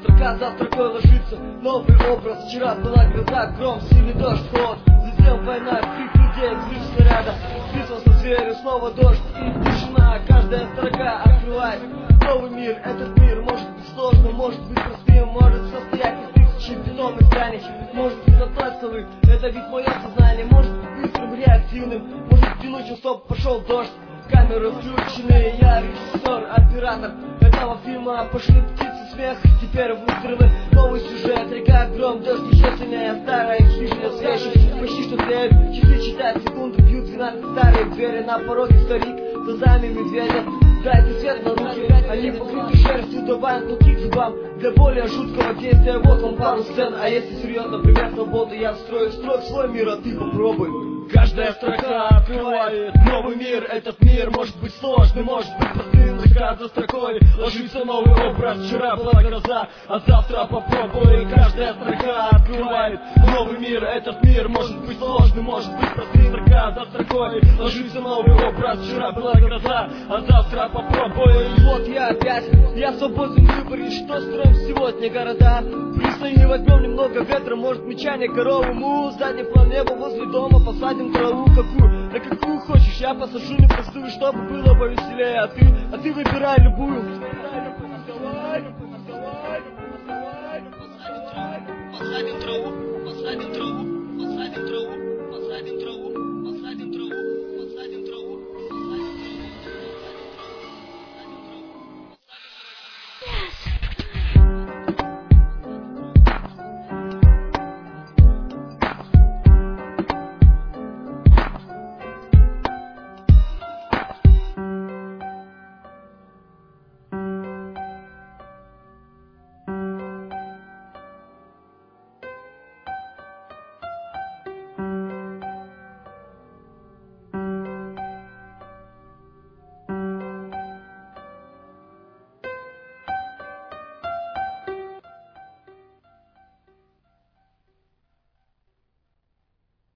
Строка за строкой ложится новый образ. Вчера была гроза, гром, сильный дождь, холод. Затем война, крик людей, взрыв снаряда. Вписался зверю, снова дождь и тишина. Каждая строка открывает новый мир. Этот мир может быть сложным, может быть простым, может состоять из тысячи весомых зданий. Может быть запластовый, это ведь мое сознание. Может быть быстрым, реактивным, может тянуть, стоп, пошел дождь. Камеры включены, я режиссер, оператор этого фильма. Пошли птицы, смех, теперь выстрелы. Новый сюжет, река, гром, дождь, еще сильнее. Старая хижина, свечи, почти что тлеют. Часы читают, секунды бьют, 12 старые двери. На пороге старик, глазами медведя. Дайте свет на руки, они покрыты шерстью, добавим клыки к зубам. Для более жуткого действия вот вам пару сцен. А если серьезно, например, свободу я строю свой мир, а ты попробуй. Каждая строка открывает новый мир. Этот мир может быть сложным, может быть простым. Строка за строкой ложится новый образ. Вчера была гроза, а завтра попробуй. Каждая строка открывает новый мир. Этот мир может быть сложным, может быть простым. Строка за строкой ложится новый образ. Вчера была гроза, а завтра попробуй. И вот я опять, я свободен в выборе. Что строим сегодня города? Присоедини, возьмем немного ветра, может мечание корову. Задний план неба возле дома, посадим траву какую, на какую хочешь. Я посажу непростую, чтобы было повеселее. А ты выбирай любую. Посадим траву, посадим траву, посадим траву.